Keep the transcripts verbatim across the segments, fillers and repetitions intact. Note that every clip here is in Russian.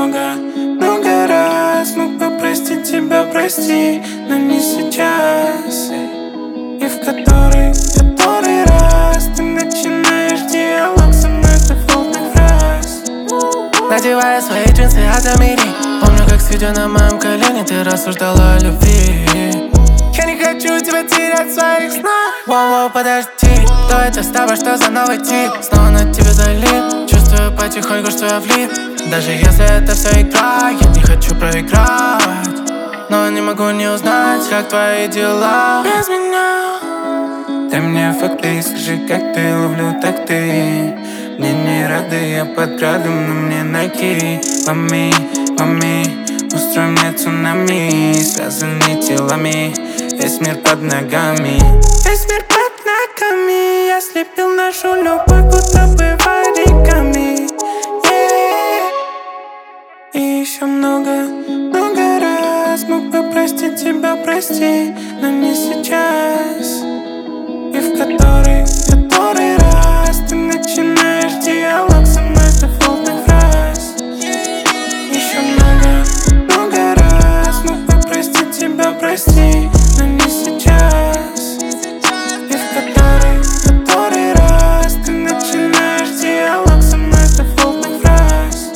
много, много раз мог бы простить тебя, прости, но не сейчас. И в который, который раз ты начинаешь диалог со мной дефолтных фраз. Надевая свои джинсы от Амири, помню, как сидя на моем колене, ты рассуждала о любви. Я не хочу тебя терять в своих снах. Воу-воу, подожди, кто это с тобой, что за новый тип? Снова на тебе залип, чувствую потихоньку, что я влип. Даже если это все игра, я не хочу проиграть, но не могу не узнать, как твои дела без меня. Дай мне факты, скажи, как ты, ловлю так ты. Мне не рады, я под градом, но мне найти. Ломи, ломи, устрой мне цунами. Связаны телами, весь мир под ногами. Весь мир под ногами. Я слепил нашу любовь, будто бы вариками. Yeah. И еще много, много раз мог бы простить тебя, прости, но не сейчас. И в который, который раз ты начинаешь диалог со мной с дефолтных фраз. Еще много, много раз мог бы простить тебя, прости, но не сейчас. И в который, который раз ты начинаешь диалог со мной с дефолтных фраз.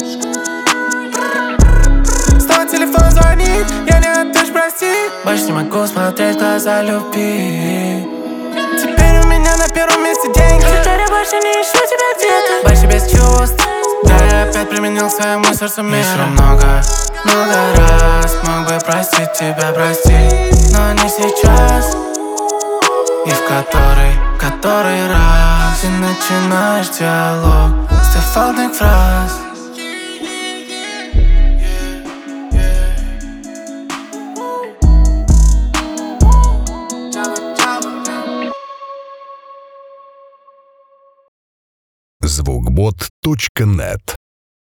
Снова телефон звонит, я не отвечу, прости. Больше не могу смотреть в глаза любви. Теперь у меня на первом месте деньги. Теперь я больше не ищу тебя где-то. Больше без чувств. Да, я опять применил своему сердцу мир. Еще много, много раз мог бы простить тебя, прости, но не сейчас. И в который, который раз ты начинаешь диалог с дефолтных фраз. звукбот точка нет